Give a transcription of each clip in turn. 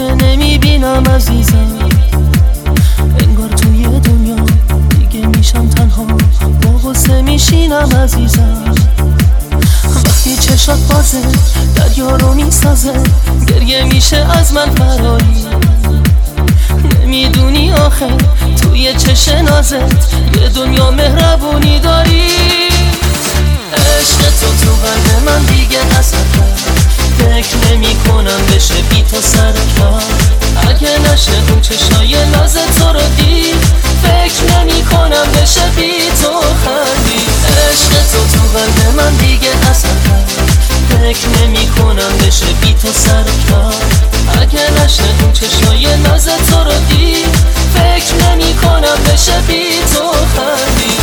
حیفه نمیبینم عزیزم، انگار توی دنیا دیگه میشم تنها، با غصه میشینم عزیزم. وقتی چشات بازه دریا رو میسازه، گریه میشه از من فراری. نمیدونی آخه توی چش نازت یه دنیا مهربونی داری. عشق تو قلب من دیگه اثر کرد، فکر نمی کنم بشه بی تو سر کرد. اگه نشه اون چشای ناز تو رو دید، فکر نمی کنم بشه بی تو خندی. عشق تو قلب من دیگه اثر کرد، فکر نمی کنم بشه بی تو سر کرد. اگه نشه اون چشای ناز تو رو دید، فکر نمی کنم بشه بی تو خندی.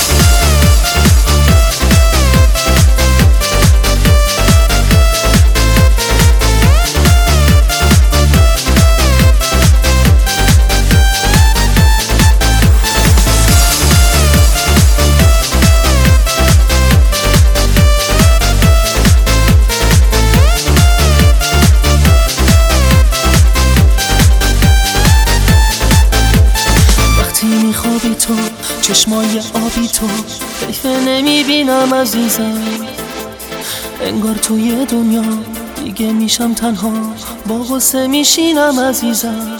میخوابی تو چشمای آبی تو، حیفه نمیبینم عزیزم، انگار توی دنیا دیگه میشم تنها، با غصه میشینم عزیزم.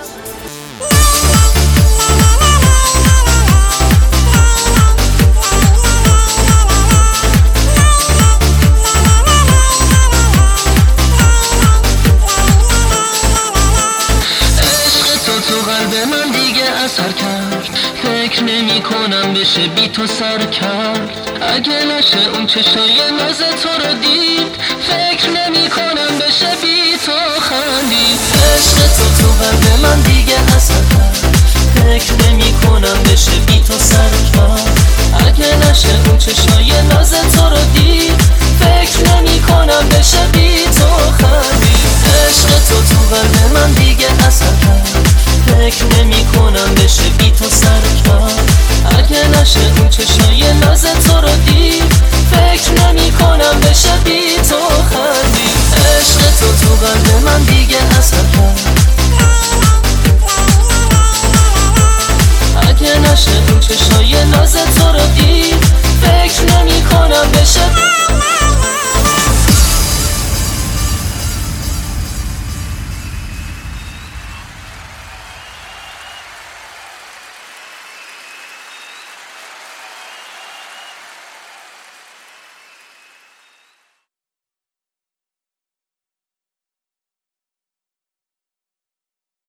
اثر کرد، فکر نمی کنم بشه بی تو سر کرد. اگه نشه اون چشای ناز تو رو دید، فکر نمی کنم بشه بی تو خندید. عشق تو قلب من دیگه اثر کرد، فکر نمی کنم بشه بی تو سر کرد. اگه نشه اون چشای ناز تو رو دید، فکر نمی کنم بشه بی تو خندید. عشق تو